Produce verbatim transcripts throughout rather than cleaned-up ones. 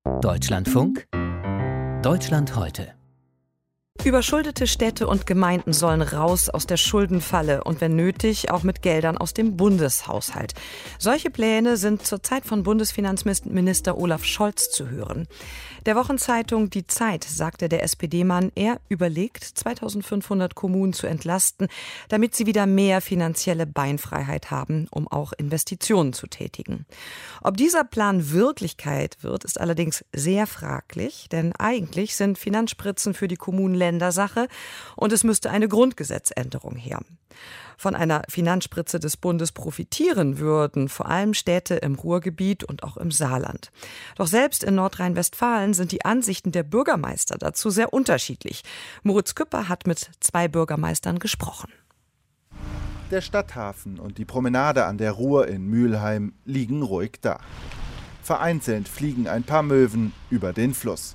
Deutschlandfunk, Deutschland heute. Überschuldete Städte und Gemeinden sollen raus aus der Schuldenfalle und wenn nötig auch mit Geldern aus dem Bundeshaushalt. Solche Pläne sind zurzeit von Bundesfinanzminister Olaf Scholz zu hören. Der Wochenzeitung Die Zeit sagte der S P D-Mann, er überlegt, zweitausendfünfhundert Kommunen zu entlasten, damit sie wieder mehr finanzielle Beinfreiheit haben, um auch Investitionen zu tätigen. Ob dieser Plan Wirklichkeit wird, ist allerdings sehr fraglich, denn eigentlich sind Finanzspritzen für die Kommunen Ländersache und es müsste eine Grundgesetzänderung her. Von einer Finanzspritze des Bundes profitieren würden vor allem Städte im Ruhrgebiet und auch im Saarland. Doch selbst in Nordrhein-Westfalen sind die Ansichten der Bürgermeister dazu sehr unterschiedlich. Moritz Küpper hat mit zwei Bürgermeistern gesprochen. Der Stadthafen und die Promenade an der Ruhr in Mülheim liegen ruhig da. Vereinzelt fliegen ein paar Möwen über den Fluss.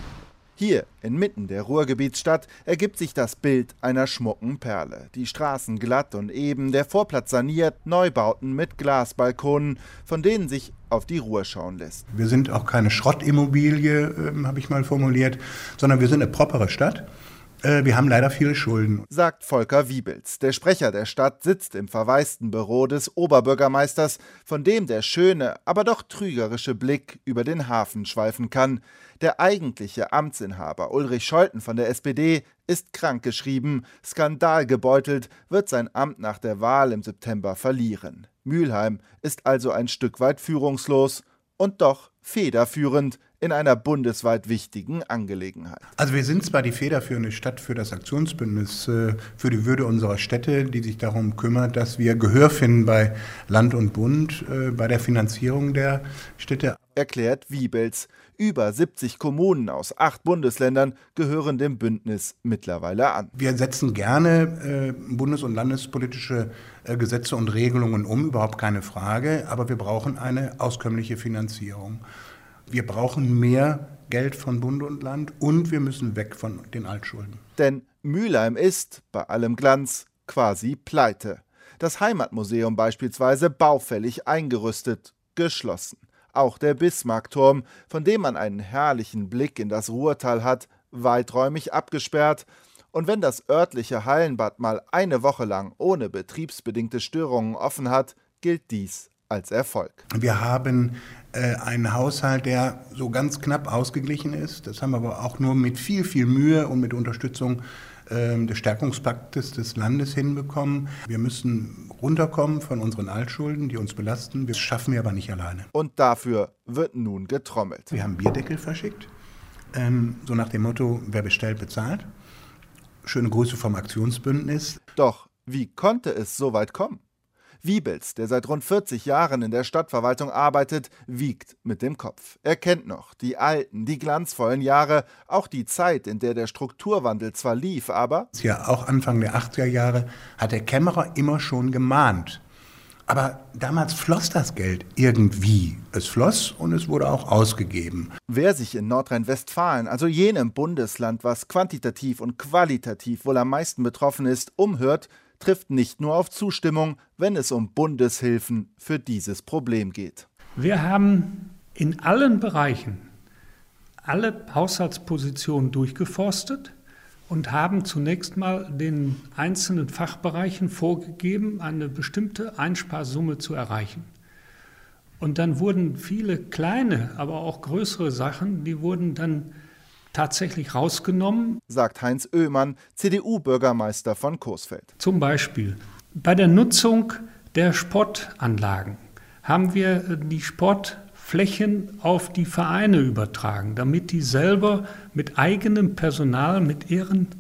Hier, inmitten der Ruhrgebietsstadt, ergibt sich das Bild einer schmucken Perle. Die Straßen glatt und eben, der Vorplatz saniert, Neubauten mit Glasbalkonen, von denen sich auf die Ruhr schauen lässt. Wir sind auch keine Schrottimmobilie, äh, habe ich mal formuliert, sondern wir sind eine propere Stadt. Äh, wir haben leider viele Schulden. Sagt Volker Wiebels. Der Sprecher der Stadt sitzt im verwaisten Büro des Oberbürgermeisters, von dem der schöne, aber doch trügerische Blick über den Hafen schweifen kann. Der eigentliche Amtsinhaber Ulrich Scholten von der S P D ist krankgeschrieben, skandalgebeutelt, wird sein Amt nach der Wahl im September verlieren. Mülheim ist also ein Stück weit führungslos und doch federführend in einer bundesweit wichtigen Angelegenheit. Also wir sind zwar die federführende Stadt für das Aktionsbündnis äh, für die Würde unserer Städte, die sich darum kümmert, dass wir Gehör finden bei Land und Bund, äh, bei der Finanzierung der Städte. Erklärt Wiebels. Über siebzig Kommunen aus acht Bundesländern gehören dem Bündnis mittlerweile an. Wir setzen gerne äh, bundes- und landespolitische äh, Gesetze und Regelungen um, überhaupt keine Frage, aber wir brauchen eine auskömmliche Finanzierung. Wir brauchen mehr Geld von Bund und Land und wir müssen weg von den Altschulden. Denn Mülheim ist, bei allem Glanz, quasi pleite. Das Heimatmuseum beispielsweise baufällig eingerüstet, geschlossen. Auch der Bismarckturm, von dem man einen herrlichen Blick in das Ruhrtal hat, weiträumig abgesperrt. Und wenn das örtliche Hallenbad mal eine Woche lang ohne betriebsbedingte Störungen offen hat, gilt dies als Erfolg. Wir haben äh, einen Haushalt, der so ganz knapp ausgeglichen ist. Das haben wir aber auch nur mit viel, viel Mühe und mit Unterstützung äh, des Stärkungspaktes des Landes hinbekommen. Wir müssen runterkommen von unseren Altschulden, die uns belasten. Das schaffen wir aber nicht alleine. Und dafür wird nun getrommelt. Wir haben Bierdeckel verschickt, ähm, so nach dem Motto, wer bestellt, bezahlt. Schöne Grüße vom Aktionsbündnis. Doch wie konnte es so weit kommen? Wiebels, der seit rund vierzig Jahren in der Stadtverwaltung arbeitet, wiegt mit dem Kopf. Er kennt noch die alten, die glanzvollen Jahre, auch die Zeit, in der der Strukturwandel zwar lief, aber... Ja, auch Anfang der achtziger Jahre hat der Kämmerer immer schon gemahnt. Aber damals floss das Geld irgendwie. Es floss und es wurde auch ausgegeben. Wer sich in Nordrhein-Westfalen, also jenem Bundesland, was quantitativ und qualitativ wohl am meisten betroffen ist, umhört, trifft nicht nur auf Zustimmung, wenn es um Bundeshilfen für dieses Problem geht. Wir haben in allen Bereichen alle Haushaltspositionen durchgeforstet und haben zunächst mal den einzelnen Fachbereichen vorgegeben, eine bestimmte Einsparsumme zu erreichen. Und dann wurden viele kleine, aber auch größere Sachen, die wurden dann tatsächlich rausgenommen, sagt Heinz Oehmann, C D U-Bürgermeister von Coesfeld. Zum Beispiel bei der Nutzung der Sportanlagen haben wir die Sportflächen auf die Vereine übertragen, damit die selber mit eigenem Personal, mit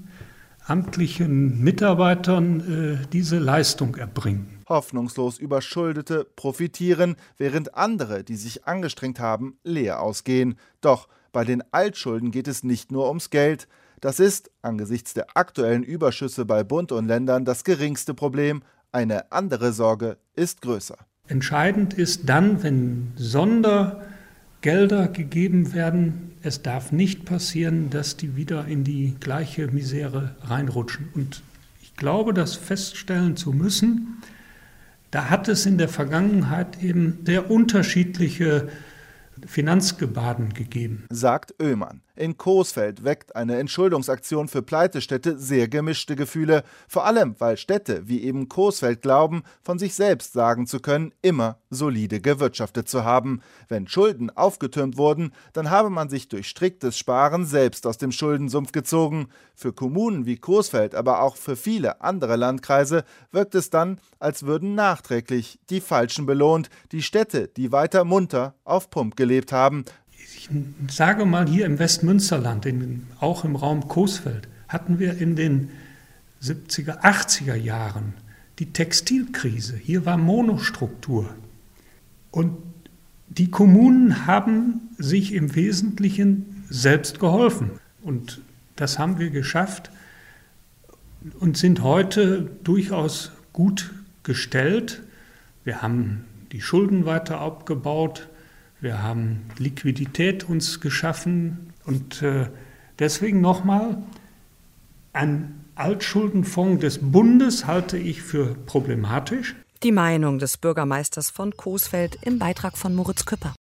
ehrenamtlichen Mitarbeitern äh, diese Leistung erbringen. Hoffnungslos Überschuldete profitieren, während andere, die sich angestrengt haben, leer ausgehen. Doch bei den Altschulden geht es nicht nur ums Geld. Das ist, angesichts der aktuellen Überschüsse bei Bund und Ländern, das geringste Problem. Eine andere Sorge ist größer. Entscheidend ist dann, wenn Sondergelder gegeben werden, es darf nicht passieren, dass die wieder in die gleiche Misere reinrutschen. Und ich glaube, das feststellen zu müssen, da hat es in der Vergangenheit eben sehr unterschiedliche Finanzgebaden gegeben, sagt Oehmann. In Coesfeld weckt eine Entschuldungsaktion für Pleitestädte sehr gemischte Gefühle. Vor allem, weil Städte wie eben Coesfeld glauben, von sich selbst sagen zu können, immer solide gewirtschaftet zu haben. Wenn Schulden aufgetürmt wurden, dann habe man sich durch striktes Sparen selbst aus dem Schuldensumpf gezogen. Für Kommunen wie Coesfeld, aber auch für viele andere Landkreise wirkt es dann, als würden nachträglich die Falschen belohnt, die Städte, die weiter munter auf Pump gelebt haben. Ich sage mal, hier im Westmünsterland, in, auch im Raum Coesfeld, hatten wir in den siebziger, achtziger Jahren die Textilkrise. Hier war Monostruktur. Und die Kommunen haben sich im Wesentlichen selbst geholfen. Und das haben wir geschafft und sind heute durchaus gut gestellt. Wir haben die Schulden weiter abgebaut. Wir haben Liquidität uns geschaffen und äh, deswegen nochmal, ein Altschuldenfonds des Bundes halte ich für problematisch. Die Meinung des Bürgermeisters von Coesfeld im Beitrag von Moritz Küpper.